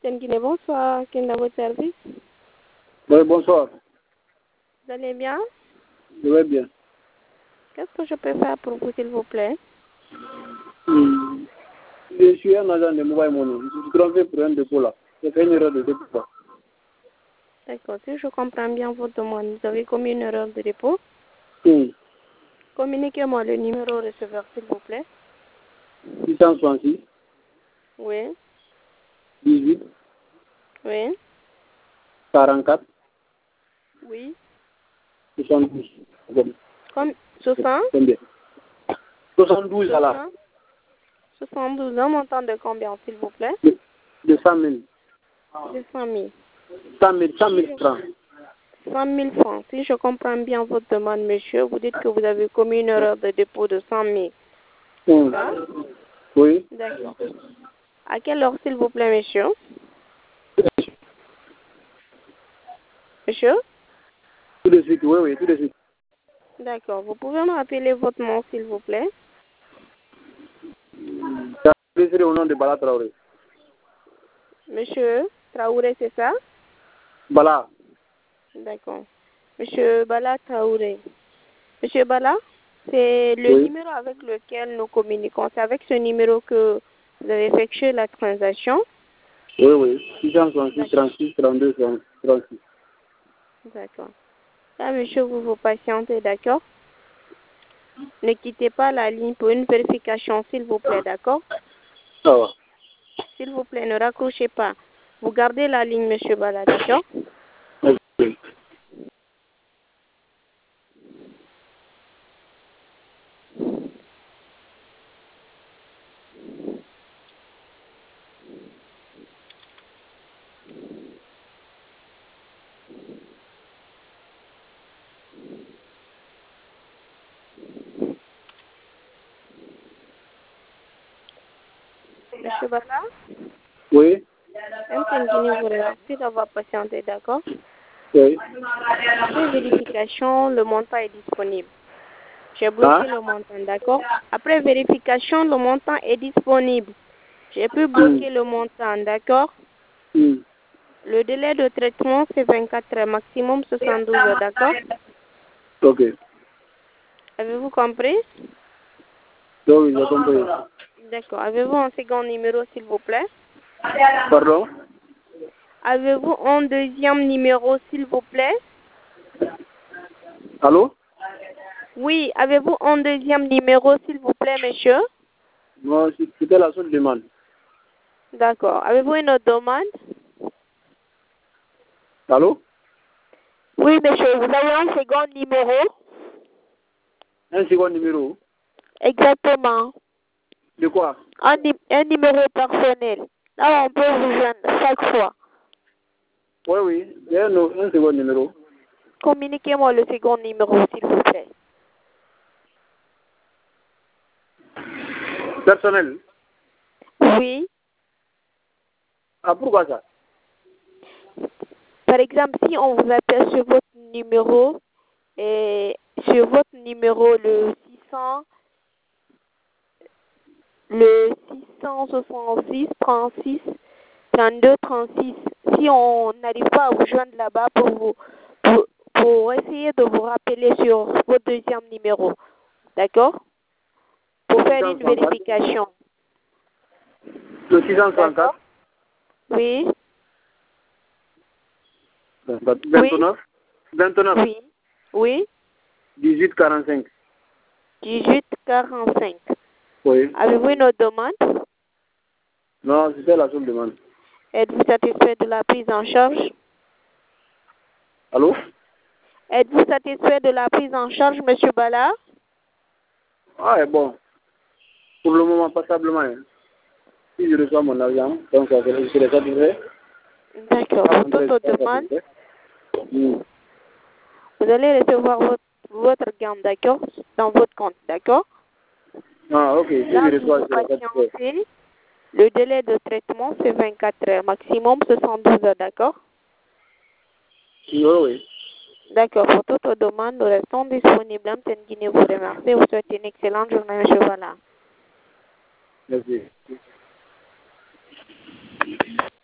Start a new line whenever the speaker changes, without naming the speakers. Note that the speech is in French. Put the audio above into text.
Guinée, bonsoir. Quel est votre service?
Oui, bonsoir.
Vous allez bien?
Je vais bien.
Qu'est-ce que je peux faire pour vous, s'il vous plaît?
Je suis un agent de Mobile Money. Je suis trompé pour un dépôt là. J'ai fait une erreur de dépôt.
D'accord. Si je comprends bien votre demande, vous avez commis une erreur de dépôt.
Oui.
Communiquez-moi le numéro receveur, s'il vous plaît.
666,
Oui.
18,
Oui.
44,
Oui.
72.
Comme 60?
Combien? 72 à la.
72, un montant de combien, s'il vous plaît?
De 100 000.
De 100 000.
100 000 francs.
100 000 francs. Si je comprends bien votre demande, monsieur, vous dites que vous avez commis une erreur de dépôt de 100 000. Ça?
Oui.
D'accord. À quelle heure, s'il vous plaît, monsieur? Monsieur?
Tout de suite, oui, tout de suite.
D'accord. Vous pouvez me rappeler votre nom, s'il vous plaît?
C'est au nom de Bala Traoré.
Monsieur Traoré, c'est ça?
Bala.
D'accord. Monsieur Bala Traoré. Monsieur Bala, c'est le numéro avec lequel nous communiquons. C'est avec ce numéro que vous avez effectué la transaction?
Oui. 666, 36, 32, 36.
D'accord. Là, monsieur, vous patientez, d'accord? Ne quittez pas la ligne pour une vérification, s'il vous plaît, d'accord?
Ça va.
S'il vous plaît, ne raccrochez pas. Vous gardez la ligne, monsieur Bala, d'accord?
Ok.
Monsieur Bala?
Oui.
Guinée vous remercie d'avoir patienté, d'accord?
Oui.
Après vérification, le montant est disponible. J'ai bloqué le montant, d'accord? Après vérification, le montant est disponible. J'ai pu bloquer le montant, d'accord? Le délai de traitement, c'est 24 heures, maximum 72 heures, d'accord?
Ok.
Avez-vous compris?
Oui, j'ai compris.
D'accord. Avez-vous un second numéro, s'il vous plaît?
Pardon?
Avez-vous un deuxième numéro, s'il vous plaît?
Allô?
Oui. Avez-vous un deuxième numéro, s'il vous plaît, monsieur?
Non, c'était la seule demande.
D'accord. Avez-vous une autre demande?
Allô?
Oui, monsieur. Vous avez un second numéro?
Un second numéro?
Exactement.
De quoi?
Un numéro personnel. Là, on peut vous joindre chaque fois.
Oui. J'ai un second numéro.
Communiquez-moi le second numéro, s'il vous plaît.
Personnel?
Oui.
Ah, pourquoi ça?
Par exemple, si on vous appelle sur votre numéro, le 600, le 666 36 32 36, si on n'arrive pas à vous joindre là-bas pour essayer de vous rappeler sur votre deuxième numéro, d'accord? Pour faire une vérification.
Le 634?
Oui.
29? 29?
Oui. Oui.
1845.
1845.
Oui.
Avez-vous une autre demande?
Non, c'était la seule demande.
Êtes-vous satisfait de la prise en charge?
Allô?
Êtes-vous satisfait de la prise en charge, monsieur Bala?
Ah, bon. Pour le moment, passablement. Hein. Si je reçois mon argent, donc je serai satisfait.
D'accord. Pour toute autre demande, vous allez recevoir votre gamme, d'accord? Dans votre compte, d'accord?
Ah, ok. Si
Là,
je reçois, je serai satisfait.
patientez. Le délai de traitement, c'est 24 heures. Maximum 72 heures, d'accord?
Oui.
D'accord. Pour toute autre demande, nous restons disponibles. Amten Guinée vous remercie. Vous souhaite une excellente journée, monsieur Bala.
Merci.